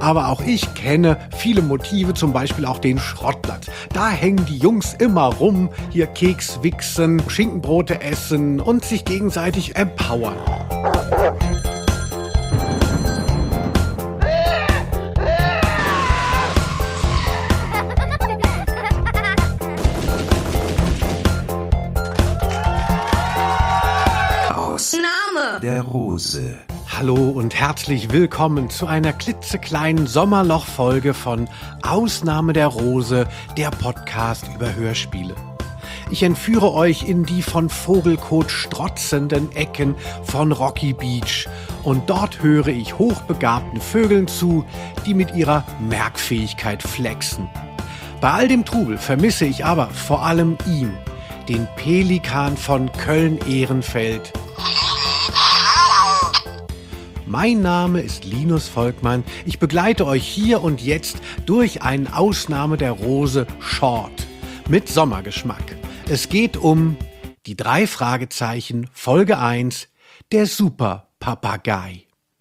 aber auch ich kenne viele Motive, zum Beispiel auch den Schrottplatz. Da hängen die Jungs immer rum, hier Keks wichsen, Schinkenbrote essen und sich gegenseitig empowern. Ausnahme der Rose. Hallo und herzlich willkommen zu einer klitzekleinen Sommerloch-Folge von Ausnahme der Rose, der Podcast über Hörspiele. Ich entführe euch in die von Vogelkot strotzenden Ecken von Rocky Beach und dort höre ich hochbegabten Vögeln zu, die mit ihrer Merkfähigkeit flexen. Bei all dem Trubel vermisse ich aber vor allem ihn, den Pelikan von Köln-Ehrenfeld. Mein Name ist Linus Volkmann. Ich begleite euch hier und jetzt durch einen Ausnahme der Rose Short mit Sommergeschmack. Es geht um die 3 Fragezeichen, Folge 1, der Super-Papagei.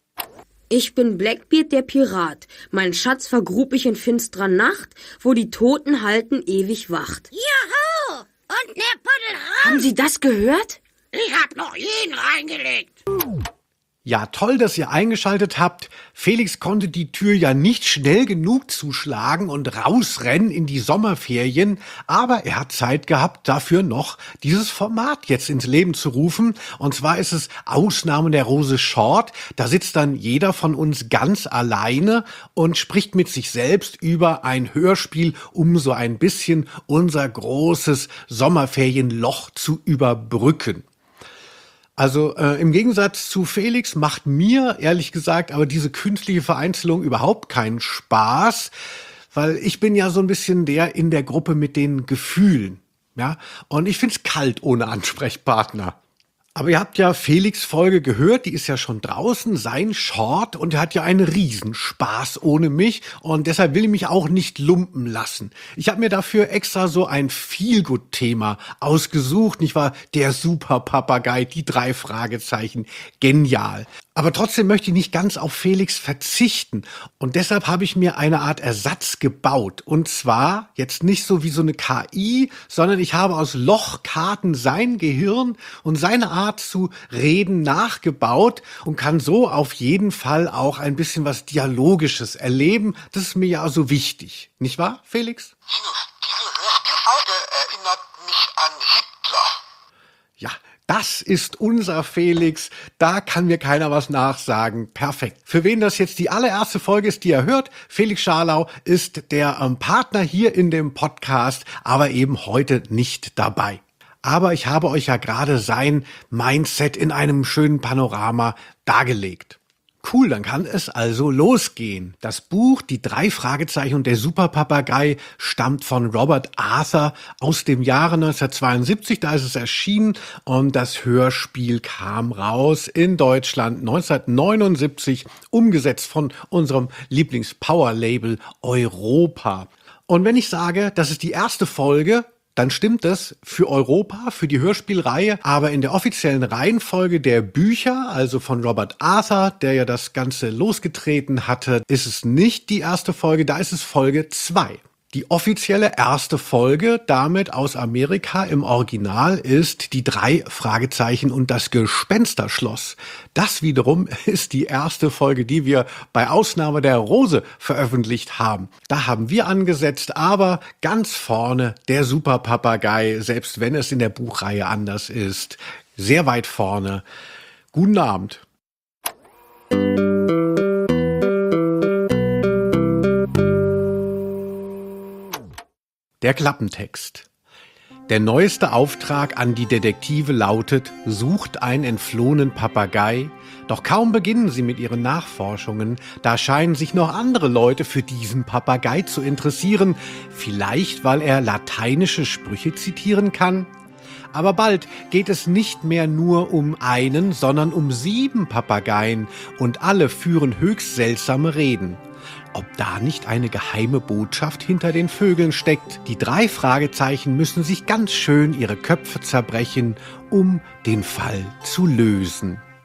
Ich bin Blackbeard, der Pirat. Mein Schatz vergrub ich in finstrer Nacht, wo die Toten halten ewig wacht. Juhu! Und ne Puddel raus! Haben Sie das gehört? Ich hab noch jeden reingelegt. Ja, toll, dass ihr eingeschaltet habt. Felix konnte die Tür ja nicht schnell genug zuschlagen und rausrennen in die Sommerferien, aber er hat Zeit gehabt, dafür noch dieses Format jetzt ins Leben zu rufen. Und zwar ist es Ausnahme der Rose Short. Da sitzt dann jeder von uns ganz alleine und spricht mit sich selbst über ein Hörspiel, um so ein bisschen unser großes Sommerferienloch zu überbrücken. Also im Gegensatz zu Felix macht mir, ehrlich gesagt, aber diese künstliche Vereinzelung überhaupt keinen Spaß, weil ich bin ja so ein bisschen der in der Gruppe mit den Gefühlen, ja, und ich find's kalt ohne Ansprechpartner. Aber ihr habt ja Felix' Folge gehört, die ist ja schon draußen, sein Short, und er hat ja einen Riesenspaß ohne mich und deshalb will ich mich auch nicht lumpen lassen. Ich habe mir dafür extra so ein Feelgood-Thema ausgesucht, nicht wahr? Der Super-Papagei, die 3 Fragezeichen, genial. Aber trotzdem möchte ich nicht ganz auf Felix verzichten und deshalb habe ich mir eine Art Ersatz gebaut. Und zwar jetzt nicht so wie so eine KI, sondern ich habe aus Lochkarten sein Gehirn und seine Art zu reden nachgebaut und kann so auf jeden Fall auch ein bisschen was Dialogisches erleben. Das ist mir ja so wichtig. Nicht wahr, Felix? Linus, diese Hörspielfolge erinnert mich an Hitler. Ja, das ist unser Felix. Da kann mir keiner was nachsagen. Perfekt. Für wen das jetzt die allererste Folge ist, die ihr hört, Felix Scharlau ist der Partner hier in dem Podcast, aber eben heute nicht dabei. Aber ich habe euch ja gerade sein Mindset in einem schönen Panorama dargelegt. Cool, dann kann es also losgehen. Das Buch Die 3 Fragezeichen und der Super-Papagei stammt von Robert Arthur aus dem Jahre 1972. Da ist es erschienen und das Hörspiel kam raus in Deutschland 1979, umgesetzt von unserem Lieblings-Power-Label Europa. Und wenn ich sage, das ist die erste Folge, dann stimmt das für Europa, für die Hörspielreihe, aber in der offiziellen Reihenfolge der Bücher, also von Robert Arthur, der ja das Ganze losgetreten hatte, ist es nicht die erste Folge, da ist es Folge 2. Die offizielle erste Folge, damit aus Amerika im Original, ist die 3 Fragezeichen und das Gespensterschloss. Das wiederum ist die erste Folge, die wir bei Ausnahme der Rose veröffentlicht haben. Da haben wir angesetzt, aber ganz vorne der Super-Papagei, selbst wenn es in der Buchreihe anders ist. Sehr weit vorne. Guten Abend. Der Klappentext. Der neueste Auftrag an die Detektive lautet: Sucht einen entflohenen Papagei. Doch kaum beginnen sie mit ihren Nachforschungen, da scheinen sich noch andere Leute für diesen Papagei zu interessieren. Vielleicht, weil er lateinische Sprüche zitieren kann? Aber bald geht es nicht mehr nur um einen, sondern um 7 Papageien und alle führen höchst seltsame Reden. Ob da nicht eine geheime Botschaft hinter den Vögeln steckt? Die 3 Fragezeichen müssen sich ganz schön ihre Köpfe zerbrechen, um den Fall zu lösen.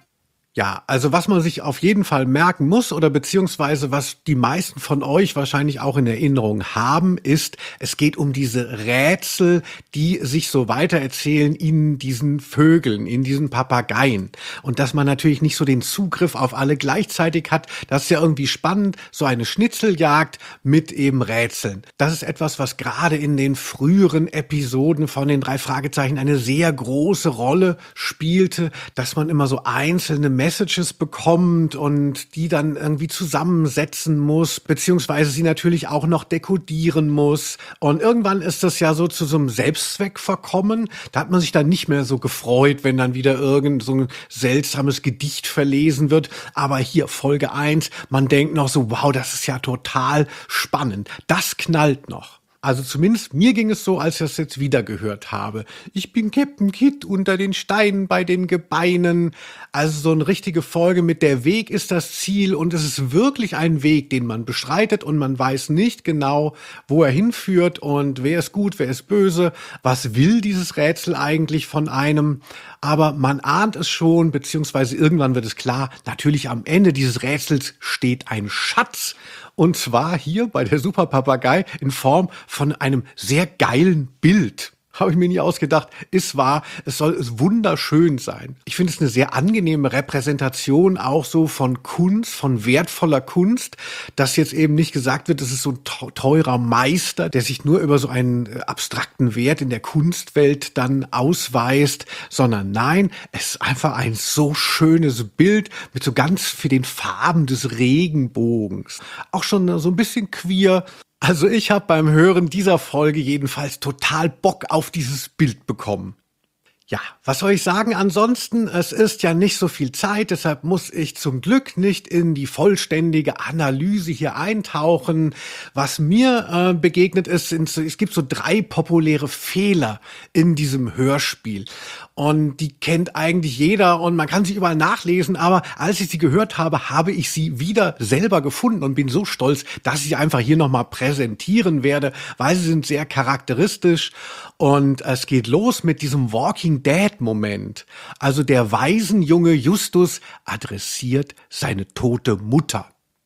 Ja, also was man sich auf jeden Fall merken muss oder beziehungsweise was die meisten von euch wahrscheinlich auch in Erinnerung haben, ist, es geht um diese Rätsel, die sich so weitererzählen in diesen Vögeln, in diesen Papageien. Und dass man natürlich nicht so den Zugriff auf alle gleichzeitig hat, das ist ja irgendwie spannend, so eine Schnitzeljagd mit eben Rätseln. Das ist etwas, was gerade in den früheren Episoden von den 3 Fragezeichen eine sehr große Rolle spielte, dass man immer so einzelne Messages bekommt und die dann irgendwie zusammensetzen muss, beziehungsweise sie natürlich auch noch dekodieren muss. Und irgendwann ist das ja so zu so einem Selbstzweck verkommen. Da hat man sich dann nicht mehr so gefreut, wenn dann wieder irgend so ein seltsames Gedicht verlesen wird. Aber hier Folge 1, man denkt noch so, wow, das ist ja total spannend. Das knallt noch. Also zumindest mir ging es so, als ich das jetzt wieder gehört habe. Ich bin Captain Kidd unter den Steinen bei den Gebeinen. Also so eine richtige Folge mit der Weg ist das Ziel und es ist wirklich ein Weg, den man beschreitet und man weiß nicht genau, wo er hinführt und wer ist gut, wer ist böse, was will dieses Rätsel eigentlich von einem. Aber man ahnt es schon, beziehungsweise irgendwann wird es klar, natürlich am Ende dieses Rätsels steht ein Schatz. Und zwar hier bei der Super Papagei in Form von einem sehr geilen Bild. Habe ich mir nie ausgedacht. Ist wahr, es soll wunderschön sein. Ich finde es eine sehr angenehme Repräsentation auch so von Kunst, von wertvoller Kunst, dass jetzt eben nicht gesagt wird, es ist so ein teurer Meister, der sich nur über so einen abstrakten Wert in der Kunstwelt dann ausweist, sondern nein, es ist einfach ein so schönes Bild mit so ganz vielen Farben des Regenbogens. Auch schon so ein bisschen queer. Also ich habe beim Hören dieser Folge jedenfalls total Bock auf dieses Bild bekommen. Ja, was soll ich sagen? Ansonsten, es ist ja nicht so viel Zeit, deshalb muss ich zum Glück nicht in die vollständige Analyse hier eintauchen. Was mir begegnet ist, es gibt so 3 populäre Fehler in diesem Hörspiel. Und die kennt eigentlich jeder und man kann sie überall nachlesen, aber als ich sie gehört habe, habe ich sie wieder selber gefunden und bin so stolz, dass ich sie einfach hier nochmal präsentieren werde, weil sie sind sehr charakteristisch und es geht los mit diesem Walking Dead Moment. Also der Waisenjunge Justus adressiert seine tote Mutter.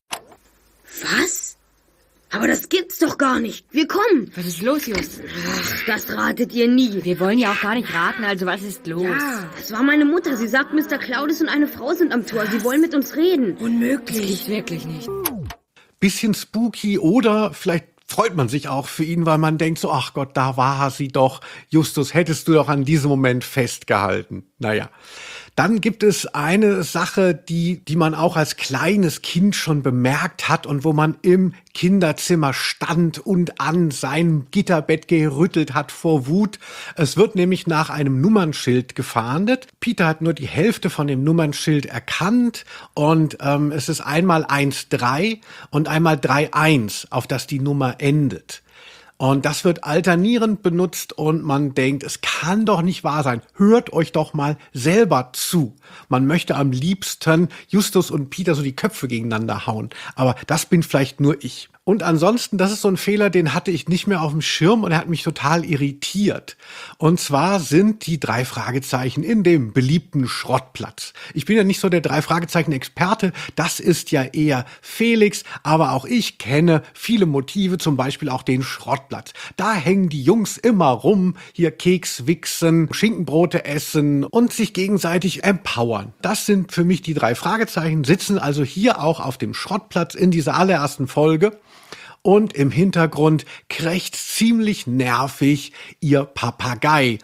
Was? Aber das gibt's doch gar nicht. Wir kommen. Was ist los, Just? Ach, das ratet ihr nie. Wir wollen ja auch gar nicht raten, also was ist los? Ja, das war meine Mutter. Sie sagt, Mr. Claudius und eine Frau sind am Tor. Sie wollen mit uns reden. Unmöglich. Das gibt's wirklich nicht. Bisschen spooky oder vielleicht freut man sich auch für ihn, weil man denkt so, ach Gott, da war sie doch. Justus, hättest du doch an diesem Moment festgehalten. Naja. Dann gibt es eine Sache, die man auch als kleines Kind schon bemerkt hat und wo man im Kinderzimmer stand und an sein Gitterbett gerüttelt hat vor Wut. Es wird nämlich nach einem Nummernschild gefahndet. Peter hat nur die Hälfte von dem Nummernschild erkannt und es ist einmal 1-3 und einmal 3-1, auf das die Nummer endet. Und das wird alternierend benutzt und man denkt, es kann doch nicht wahr sein. Hört euch doch mal selber zu. Man möchte am liebsten Justus und Peter so die Köpfe gegeneinander hauen. Aber das bin vielleicht nur ich. Und ansonsten, das ist so ein Fehler, den hatte ich nicht mehr auf dem Schirm und er hat mich total irritiert. Und zwar sind die 3 Fragezeichen in dem beliebten Schrottplatz. Ich bin ja nicht so der 3 Fragezeichen-Experte, das ist ja eher Felix, aber auch ich kenne viele Motive, zum Beispiel auch den Schrottplatz. Da hängen die Jungs immer rum, hier Keks wichsen, Schinkenbrote essen und sich gegenseitig empowern. Das sind für mich die 3 Fragezeichen, sitzen also hier auch auf dem Schrottplatz in dieser allerersten Folge. Und im Hintergrund krächzt ziemlich nervig ihr Papagei.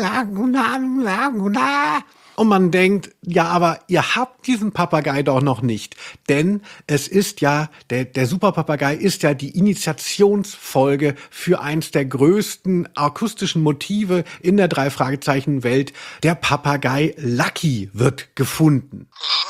Und man denkt, ja, aber ihr habt diesen Papagei doch noch nicht. Denn es ist ja, der Superpapagei ist ja die Initiationsfolge für eins der größten akustischen Motive in der 3 Fragezeichen-Welt. Der Papagei Lucky wird gefunden.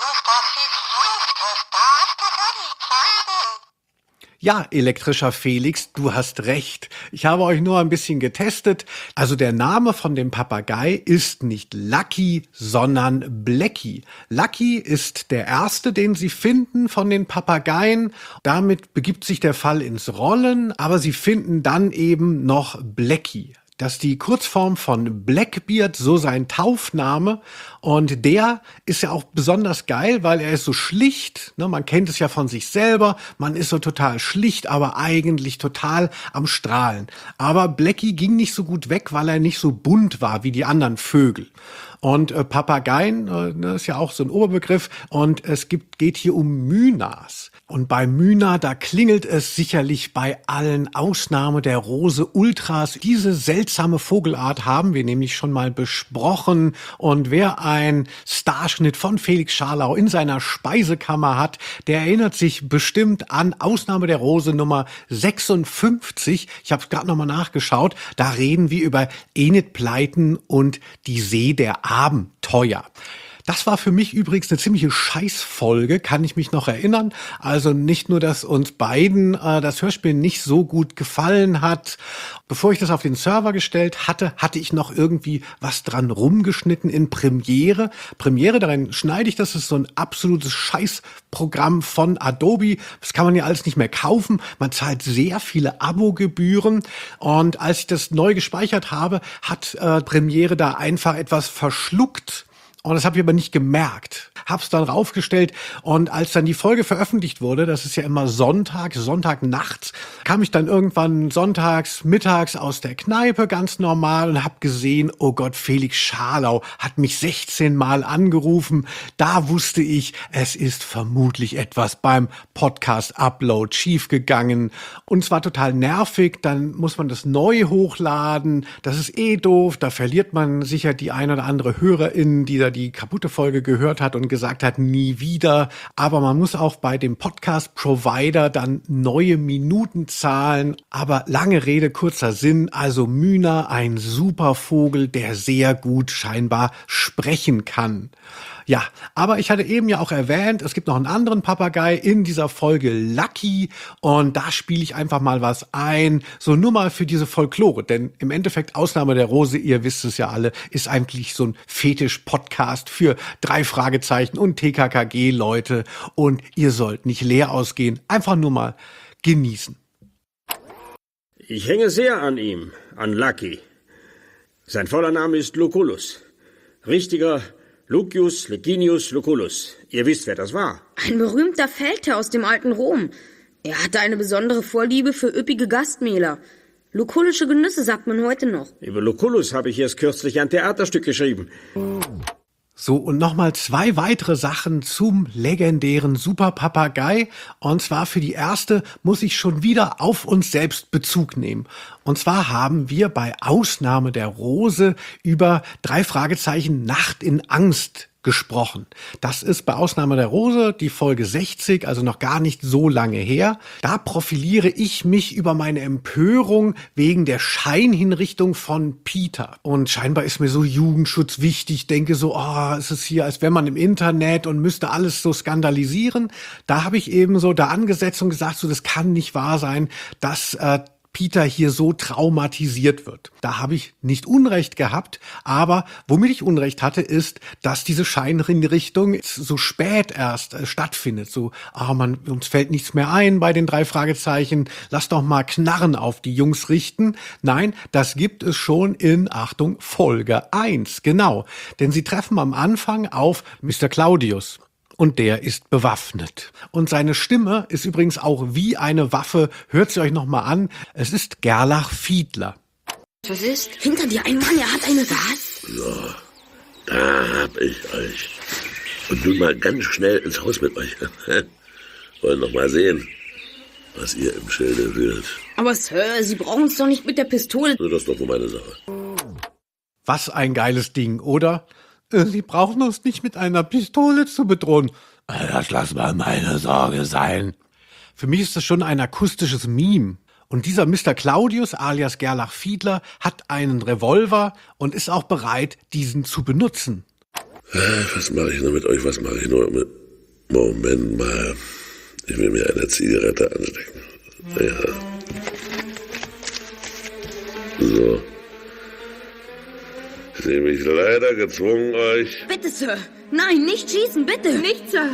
Ja, elektrischer Felix, du hast recht. Ich habe euch nur ein bisschen getestet. Also der Name von dem Papagei ist nicht Lucky, sondern Blackie. Lucky ist der erste, den sie finden von den Papageien. Damit begibt sich der Fall ins Rollen, aber sie finden dann eben noch Blackie. Das ist die Kurzform von Blackbeard, so sein Taufname. Und der ist ja auch besonders geil, weil er ist so schlicht. Ne? Man kennt es ja von sich selber. Man ist so total schlicht, aber eigentlich total am Strahlen. Aber Blackie ging nicht so gut weg, weil er nicht so bunt war wie die anderen Vögel. Und Papageien, ist ja auch so ein Oberbegriff. Und es geht hier um Mynas. Und bei Myna, da klingelt es sicherlich bei allen, Ausnahme der Rose Ultras. Diese seltsame Vogelart haben wir nämlich schon mal besprochen. Und wer ein Starschnitt von Felix Scharlau in seiner Speisekammer hat, der erinnert sich bestimmt an Ausnahme der Rose Nummer 56. Ich habe es gerade nochmal nachgeschaut. Da reden wir über Enid Blyton und die See der Abenteuer. Das war für mich übrigens eine ziemliche Scheißfolge, kann ich mich noch erinnern. Also nicht nur, dass uns beiden das Hörspiel nicht so gut gefallen hat. Bevor ich das auf den Server gestellt hatte, hatte ich noch irgendwie was dran rumgeschnitten in Premiere. Premiere, darin schneide ich das ist so ein absolutes Scheißprogramm von Adobe. Das kann man ja alles nicht mehr kaufen. Man zahlt sehr viele Abogebühren. Und als ich das neu gespeichert habe, hat Premiere da einfach etwas verschluckt. Und das habe ich aber nicht gemerkt. Hab's dann raufgestellt und als dann die Folge veröffentlicht wurde, das ist ja immer Sonntagnachts, kam ich dann irgendwann sonntags, mittags aus der Kneipe ganz normal und hab gesehen, oh Gott, Felix Scharlau hat mich 16 Mal angerufen. Da wusste ich, es ist vermutlich etwas beim Podcast-Upload schiefgegangen. Und zwar total nervig, dann muss man das neu hochladen. Das ist doof, da verliert man sicher die ein oder andere HörerInnen, die da die kaputte Folge gehört hat und gesagt hat, nie wieder. Aber man muss auch bei dem Podcast-Provider dann neue Minuten zahlen. Aber lange Rede, kurzer Sinn. Also Myna, ein super Vogel, der sehr gut scheinbar sprechen kann. Ja, aber ich hatte eben ja auch erwähnt, es gibt noch einen anderen Papagei in dieser Folge, Lucky. Und da spiele ich einfach mal was ein. So nur mal für diese Folklore. Denn im Endeffekt, Ausnahme der Rose, ihr wisst es ja alle, ist eigentlich so ein Fetisch-Podcast für 3 Fragezeichen und TKKG-Leute. Und ihr sollt nicht leer ausgehen. Einfach nur mal genießen. Ich hänge sehr an ihm, an Lucky. Sein voller Name ist Lucullus. Richtiger Lucius Licinius Lucullus. Ihr wisst, wer das war. Ein berühmter Feldherr aus dem alten Rom. Er hatte eine besondere Vorliebe für üppige Gastmähler. Lucullische Genüsse sagt man heute noch. Über Lucullus habe ich erst kürzlich ein Theaterstück geschrieben. So, und nochmal 2 weitere Sachen zum legendären Superpapagei. Und zwar für die erste muss ich schon wieder auf uns selbst Bezug nehmen. Und zwar haben wir bei Ausnahme der Rose über 3 Fragezeichen Nacht in Angst gesprochen. Das ist bei Ausnahme der Rose die Folge 60, also noch gar nicht so lange her. Da profiliere ich mich über meine Empörung wegen der Scheinhinrichtung von Peter. Und scheinbar ist mir so Jugendschutz wichtig. Denke so, es ist hier, als wenn man im Internet und müsste alles so skandalisieren. Da habe ich eben so da angesetzt und gesagt, so das kann nicht wahr sein, dass Peter hier so traumatisiert wird. Da habe ich nicht Unrecht gehabt, aber womit ich Unrecht hatte, ist, dass diese Scheinhinrichtung so spät erst stattfindet. So, uns fällt nichts mehr ein bei den 3 Fragezeichen, lass doch mal Knarren auf die Jungs richten. Nein, das gibt es schon in, Achtung, Folge 1, genau. Denn sie treffen am Anfang auf Mr. Claudius. Und der ist bewaffnet. Und seine Stimme ist übrigens auch wie eine Waffe. Hört sie euch noch mal an. Es ist Gerlach Fiedler. Was ist? Hinter dir ein Mann, er hat eine Was? So, da hab ich euch. Und nun mal ganz schnell ins Haus mit euch. Wollen noch mal sehen, was ihr im Schilde führt. Aber Sir, Sie brauchen uns doch nicht mit der Pistole. So, das ist doch wohl meine Sache. Was ein geiles Ding, oder? Sie brauchen uns nicht mit einer Pistole zu bedrohen. Das lass mal meine Sorge sein. Für mich ist das schon ein akustisches Meme. Und dieser Mr. Claudius alias Gerlach Fiedler hat einen Revolver und ist auch bereit, diesen zu benutzen. Was mache ich nur mit euch? Was mache ich nur mit... Moment mal. Ich will mir eine Zigarette anstecken. Ja. So. Ich sehe mich leider gezwungen, euch... Bitte, Sir. Nein, nicht schießen, bitte. Nicht, Sir.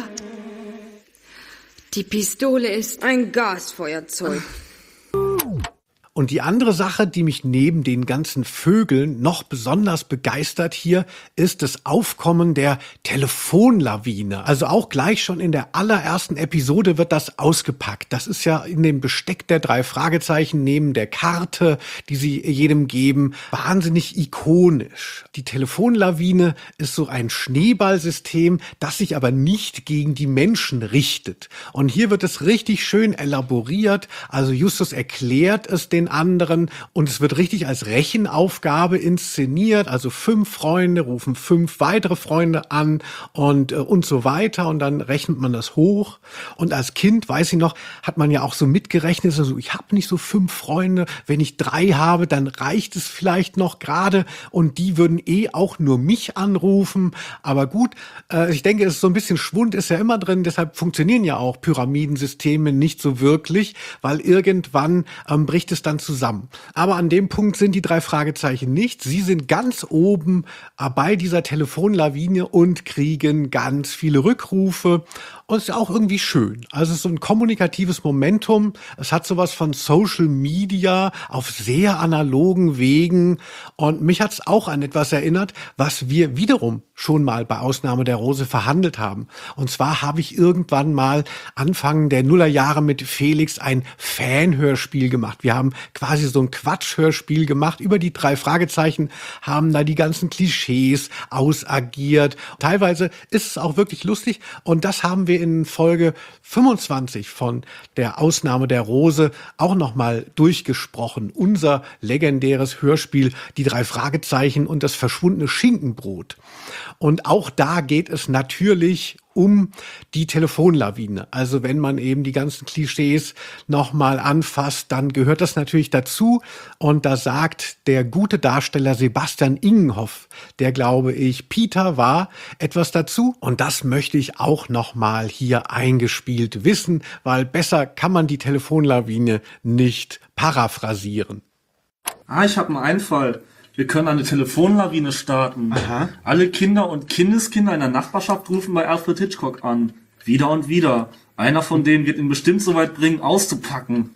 Die Pistole ist... Ein Gasfeuerzeug. Und die andere Sache, die mich neben den ganzen Vögeln noch besonders begeistert hier, ist das Aufkommen der Telefonlawine. Also auch gleich schon in der allerersten Episode wird das ausgepackt. Das ist ja in dem Besteck der 3 Fragezeichen neben der Karte, die sie jedem geben, wahnsinnig ikonisch. Die Telefonlawine ist so ein Schneeballsystem, das sich aber nicht gegen die Menschen richtet. Und hier wird es richtig schön elaboriert. Also Justus erklärt es den anderen und es wird richtig als Rechenaufgabe inszeniert. Also 5 Freunde rufen 5 weitere Freunde an und so weiter. Und dann rechnet man das hoch. Und als Kind, weiß ich noch, hat man ja auch so mitgerechnet. Also ich habe nicht so 5 Freunde. Wenn ich 3 habe, dann reicht es vielleicht noch gerade. Und die würden auch nur mich anrufen. Aber gut, ich denke, es ist so ein bisschen Schwund ist ja immer drin. Deshalb funktionieren ja auch Pyramidensysteme nicht so wirklich, weil irgendwann bricht es dann zusammen. Aber an dem Punkt sind die 3 Fragezeichen nicht. Sie sind ganz oben bei dieser Telefonlawine und kriegen ganz viele Rückrufe. Und es ist auch irgendwie schön. Also es ist so ein kommunikatives Momentum. Es hat sowas von Social Media auf sehr analogen Wegen. Und mich hat es auch an etwas erinnert, was wir wiederum schon mal bei Ausnahme der Rose verhandelt haben. Und zwar habe ich irgendwann mal Anfang der Nullerjahre mit Felix ein Fanhörspiel gemacht. Wir haben quasi so ein Quatschhörspiel gemacht über die 3 Fragezeichen, haben da die ganzen Klischees ausagiert. Teilweise ist es auch wirklich lustig und das haben wir in Folge 25 von der Ausnahme der Rose auch nochmal durchgesprochen. Unser legendäres Hörspiel, die 3 Fragezeichen und das verschwundene Schinkenbrot. Und auch da geht es natürlich um die Telefonlawine. Also wenn man eben die ganzen Klischees nochmal anfasst, dann gehört das natürlich dazu. Und da sagt der gute Darsteller Sebastian Ingenhoff, der, glaube ich, Peter war, etwas dazu. Und das möchte ich auch nochmal hier eingespielt wissen, weil besser kann man die Telefonlawine nicht paraphrasieren. Ich habe einen Einfall. Wir können eine Telefonlawine starten. Aha. Alle Kinder und Kindeskinder in der Nachbarschaft rufen bei Alfred Hitchcock an. Wieder und wieder. Einer von denen wird ihn bestimmt so weit bringen, auszupacken.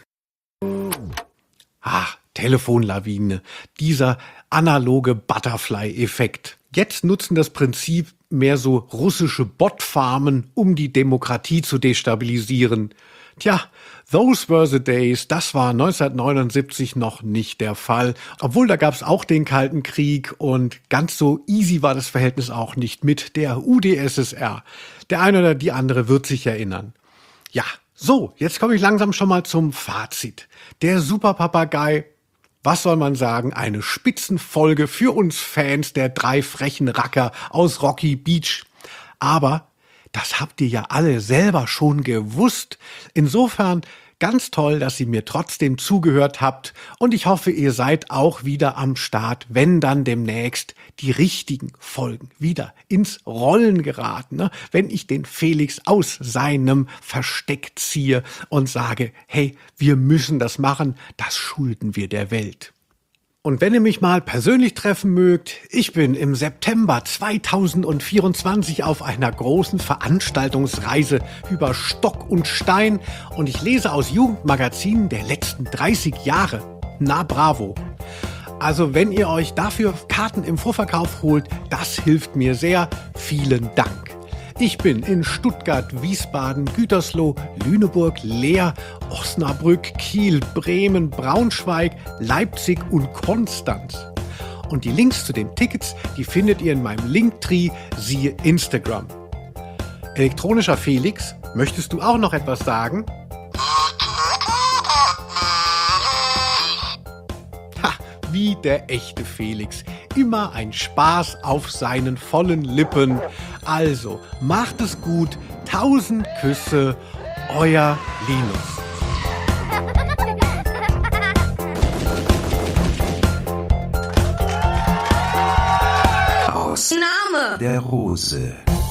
Telefonlawine. Dieser analoge Butterfly-Effekt. Jetzt nutzen das Prinzip mehr so russische Botfarmen, um die Demokratie zu destabilisieren. Tja, those were the days. Das war 1979 noch nicht der Fall. Obwohl, da gab es auch den Kalten Krieg und ganz so easy war das Verhältnis auch nicht mit der UdSSR. Der eine oder die andere wird sich erinnern. Ja, so, jetzt komme ich langsam schon mal zum Fazit. Der Superpapagei, was soll man sagen, eine Spitzenfolge für uns Fans der 3 frechen Racker aus Rocky Beach. Aber das habt ihr ja alle selber schon gewusst. Insofern ganz toll, dass ihr mir trotzdem zugehört habt. Und ich hoffe, ihr seid auch wieder am Start, wenn dann demnächst die richtigen Folgen wieder ins Rollen geraten. Ne? Wenn ich den Felix aus seinem Versteck ziehe und sage, hey, wir müssen das machen, das schulden wir der Welt. Und wenn ihr mich mal persönlich treffen mögt, ich bin im September 2024 auf einer großen Veranstaltungsreise über Stock und Stein und ich lese aus Jugendmagazinen der letzten 30 Jahre. Na bravo. Also wenn ihr euch dafür Karten im Vorverkauf holt, das hilft mir sehr. Vielen Dank. Ich bin in Stuttgart, Wiesbaden, Gütersloh, Lüneburg, Leer, Osnabrück, Kiel, Bremen, Braunschweig, Leipzig und Konstanz. Und die Links zu den Tickets, die findet ihr in meinem Linktree, siehe Instagram. Elektronischer Felix, möchtest du auch noch etwas sagen? Wie der echte Felix. Immer ein Spaß auf seinen vollen Lippen. Also, macht es gut. 1000 Küsse. Euer Linus. Ausnahme der Rose.